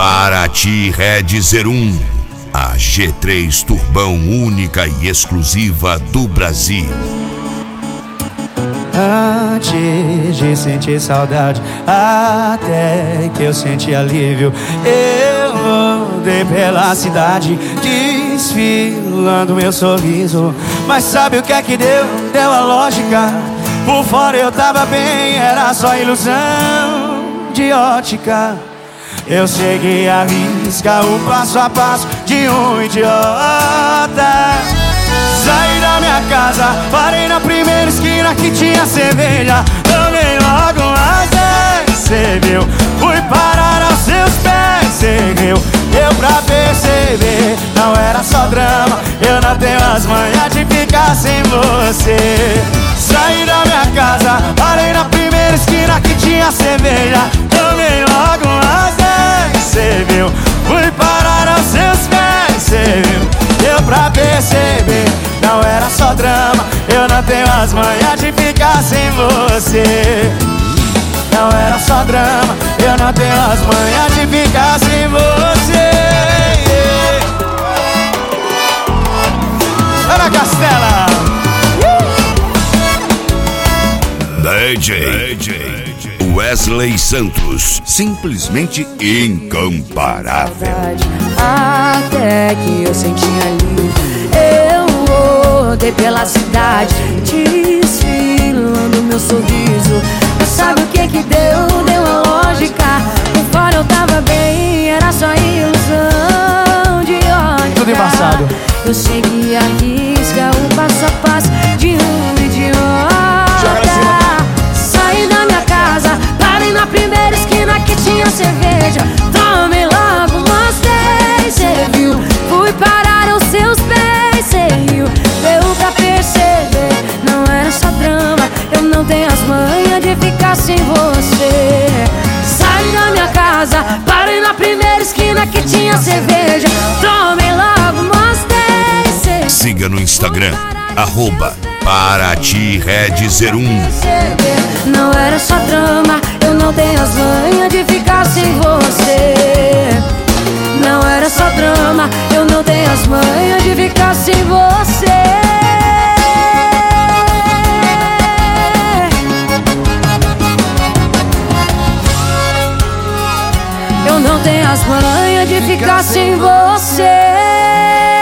Paraty Red 01, a G3 Turbão única e exclusiva do Brasil. Antes de sentir saudade, até que eu senti alívio, eu rodei pela cidade, desfilando meu sorriso. Mas sabe o que é que deu? Deu a lógica. Por fora eu tava bem, era só ilusão de ótica. Eu segui a risca, o passo a passo de um idiota. Saí da minha casa, parei na primeira esquina que tinha cerveja. Tomei logo umas 10, cê viu? Fui parar aos seus pés, cê viu? Deu pra perceber, não era só drama. Eu não tenho as manhas de ficar sem você. Saí da minha casa, parei na primeira esquina que tinha cerveja. Tomei logo umas 10, cê viu? Fui parar aos seus pés, cê viu? Deu pra perceber, não era só drama. Eu não tenho as manhas de ficar sem você. Não era só drama, eu não tenho as manhas de ficar sem você. Ana Castela, DJ Wesley Santos, simplesmente incomparável. Até que eu senti alívio, eu rodei pela cidade, desfilando meu sorriso. Mas sabe o que que deu? Deu a lógica. Por fora eu tava bem, era só ilusão de ótica. tudo embaçado. Eu segui a risca, o passo a passo de um idiota. Saí da minha casa, parei na primeira esquina que tinha cerveja. Tomei logo umas 10, cê viu? Fui parar aos seus pés, cê riu? Deu pra perceber, não era só drama. Eu não tenho as manhas de ficar sem você. Saí da minha casa, parei na primeira esquina que tinha cerveja. Tomei logo umas 10, cê viu? Siga no Instagram, @Paraty Red 01. Não era só drama, eu não tenho as manhas de ficar sem você. Não era só drama, eu não tenho as manhas de ficar sem você. Eu não tenho as manhas de ficar sem você.